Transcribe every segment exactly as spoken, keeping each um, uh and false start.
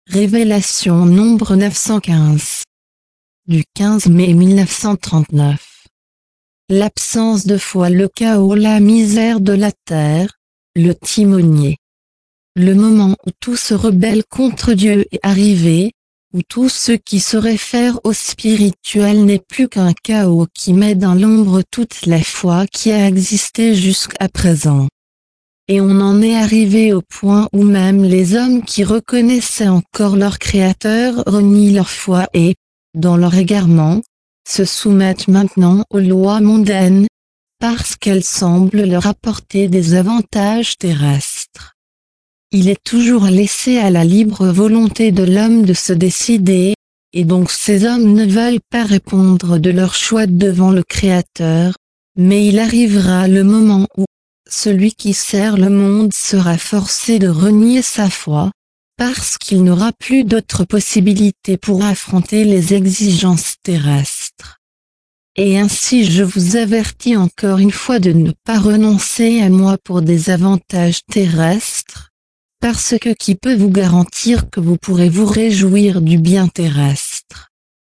Révélation nombre neuf cent quinze. Du quinze mai mille neuf cent trente-neuf. L'absence de foi, le chaos, la misère de la terre, le timonier. Le moment où tout se rebelle contre Dieu est arrivé, où tout ce qui se réfère au spirituel n'est plus qu'un chaos qui met dans l'ombre toute la foi qui a existé jusqu'à présent. Et on en est arrivé au point où même les hommes qui reconnaissaient encore leur Créateur renient leur foi et, dans leur égarement, se soumettent maintenant aux lois mondaines, parce qu'elles semblent leur apporter des avantages terrestres. Il est toujours laissé à la libre volonté de l'homme de se décider, et donc ces hommes ne veulent pas répondre de leur choix devant le Créateur, mais il arrivera le moment où celui qui sert le monde sera forcé de renier sa foi, parce qu'il n'aura plus d'autre possibilité pour affronter les exigences terrestres. Et ainsi je vous avertis encore une fois de ne pas renoncer à moi pour des avantages terrestres, parce que qui peut vous garantir que vous pourrez vous réjouir du bien terrestre,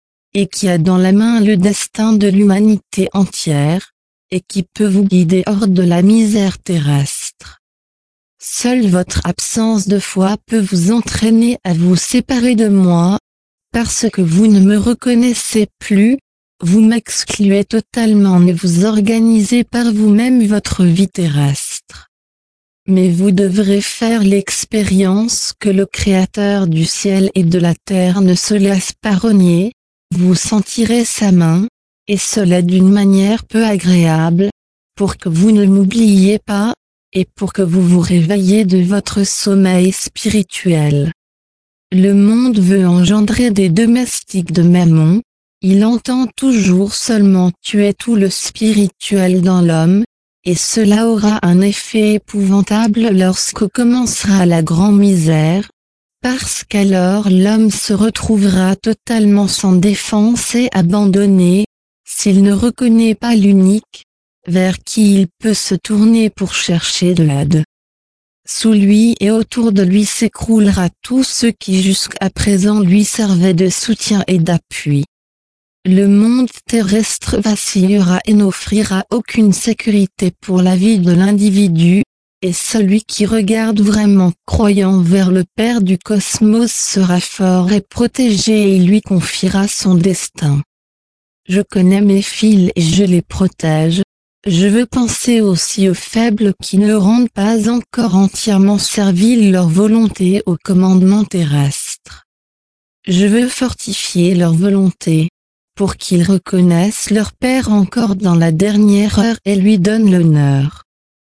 et qui a dans la main le destin de l'humanité entière, et qui peut vous guider hors de la misère terrestre. Seule votre absence de foi peut vous entraîner à vous séparer de moi, parce que vous ne me reconnaissez plus, vous m'excluez totalement et vous organisez par vous-même votre vie terrestre. Mais vous devrez faire l'expérience que le Créateur du ciel et de la terre ne se laisse pas renier, vous sentirez sa main, et cela d'une manière peu agréable, pour que vous ne m'oubliez pas, et pour que vous vous réveilliez de votre sommeil spirituel. Le monde veut engendrer des domestiques de Mammon, il entend toujours seulement tuer tout le spirituel dans l'homme, et cela aura un effet épouvantable lorsque commencera la grande misère, parce qu'alors l'homme se retrouvera totalement sans défense et abandonné, s'il ne reconnaît pas l'unique, vers qui il peut se tourner pour chercher de l'aide. Sous lui et autour de lui s'écroulera tout ce qui jusqu'à présent lui servait de soutien et d'appui. Le monde terrestre vacillera et n'offrira aucune sécurité pour la vie de l'individu, et celui qui regarde vraiment croyant vers le Père du cosmos sera fort et protégé et il lui confiera son destin. Je connais mes fils et je les protège. Je veux penser aussi aux faibles qui ne rendent pas encore entièrement servile leur volonté au commandement terrestre. Je veux fortifier leur volonté, pour qu'ils reconnaissent leur Père encore dans la dernière heure et lui donnent l'honneur.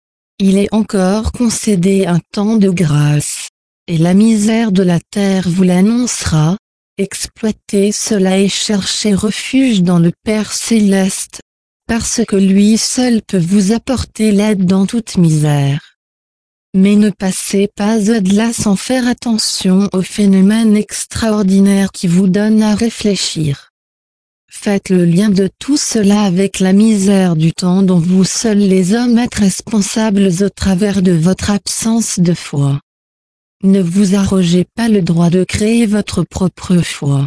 Il est encore concédé un temps de grâce, et la misère de la terre vous l'annoncera. Exploitez cela et cherchez refuge dans le Père céleste, parce que lui seul peut vous apporter l'aide dans toute misère. Mais ne passez pas au-delà sans faire attention aux phénomènes extraordinaires qui vous donnent à réfléchir. Faites le lien de tout cela avec la misère du temps dont vous seuls les hommes êtes responsables au travers de votre absence de foi. Ne vous arrogez pas le droit de créer votre propre foi.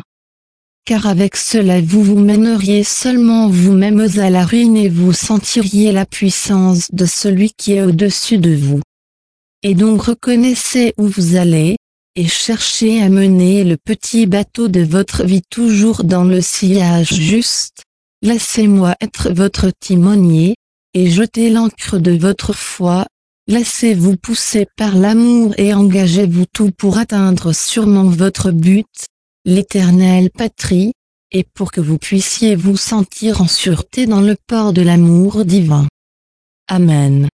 Car avec cela vous vous mèneriez seulement vous-même à la ruine et vous sentiriez la puissance de celui qui est au-dessus de vous. Et donc reconnaissez où vous allez, et cherchez à mener le petit bateau de votre vie toujours dans le sillage juste. Laissez-moi être votre timonier, et jetez l'ancre de votre foi. Laissez-vous pousser par l'amour et engagez-vous tout pour atteindre sûrement votre but, l'éternelle patrie, et pour que vous puissiez vous sentir en sûreté dans le port de l'amour divin. Amen.